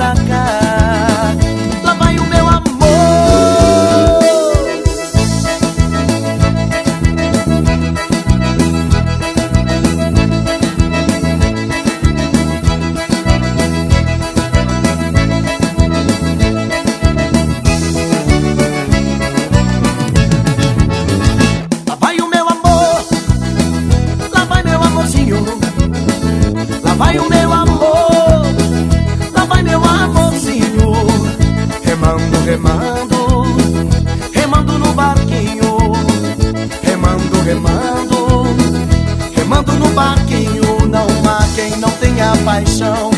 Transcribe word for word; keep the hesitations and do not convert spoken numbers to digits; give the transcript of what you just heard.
pra cá. Lá vai o meu amor. Lá vai o meu amor. Lá vai meu amorzinho. Lá vai o meu amor. Lá vai meu amorzinho. Remando, remando, remando no barquinho. Remando, remando, remando no barquinho. Não há quem não tenha paixão